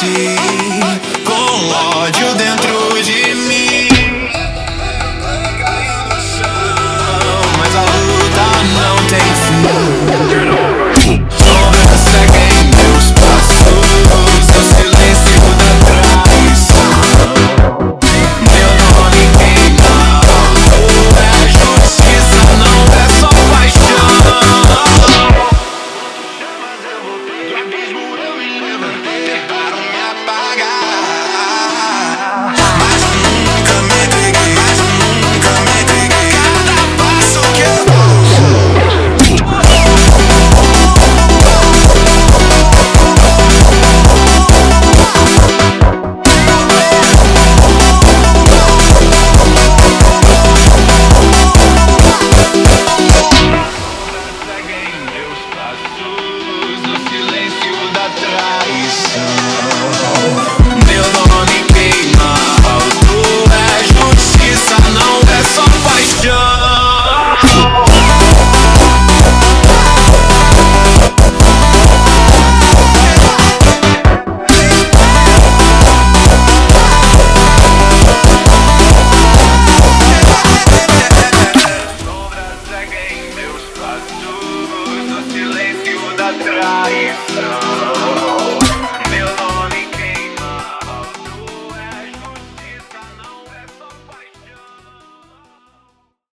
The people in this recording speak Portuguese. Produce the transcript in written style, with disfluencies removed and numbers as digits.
nasci com ódio dentro de mim. Mas a luta não tem fim. Sombras seguem meus passos, o silêncio da traição. Meu nome queima, é justiça, não é só paixão. Do abismo eu me levantei, tentaram me apagar, mas nunca me entreguei, Cada passo que eu dou, seguem meus passos, no silêncio da traição. Meu nome queima, alto é justiça, não é só paixão. Sombras seguem meus passos, no silêncio da traição.